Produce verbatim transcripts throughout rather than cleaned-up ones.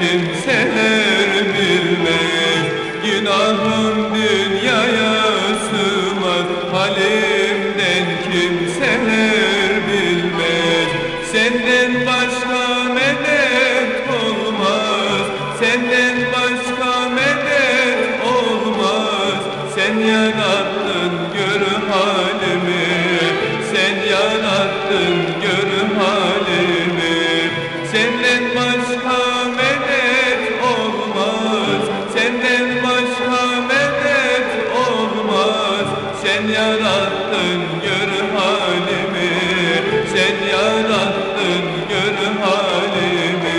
kimseler bilmez. Günahım dünyaya sığmaz, halimden kimseler bilmez. Senden başka medet olmaz, senden başka medet olmaz. Sen yarattın gör halimi, sen yarattın gör halimi. Senden başka medet olmaz, senden başka medet olmaz. Sen yarattın gör halimi, sen yarattın gör halimi.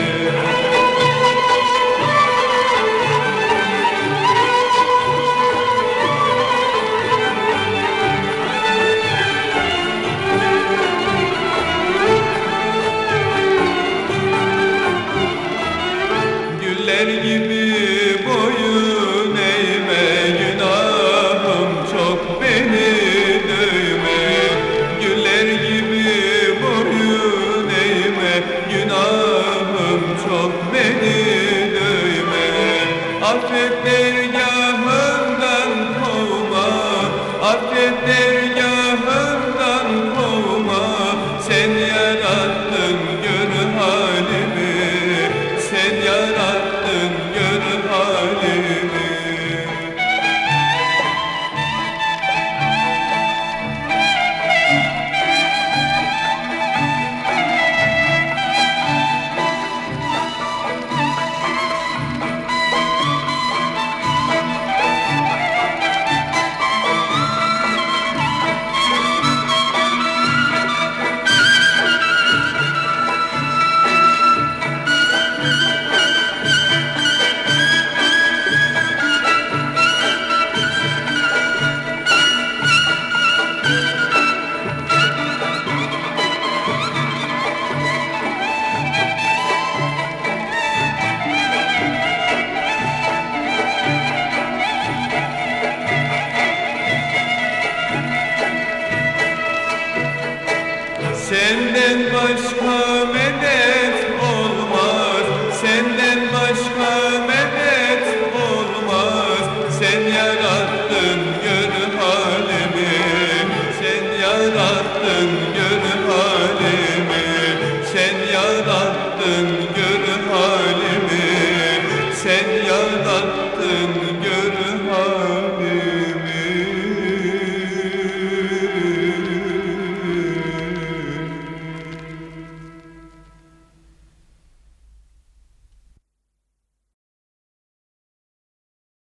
Güller gibi boyun eğme, günahım çok beni dövme. Güller gibi boyun eğme, günahım çok beni dövme. Affet dergahından kovma, affet dergahından kovma. Sen yarattın gör halimi, sen yarattın gör halimi. Senden başka medet olmaz, senden başka medet olmaz. Sen yarattın gör halimi, sen yarattın gör halimi, sen yarattın gör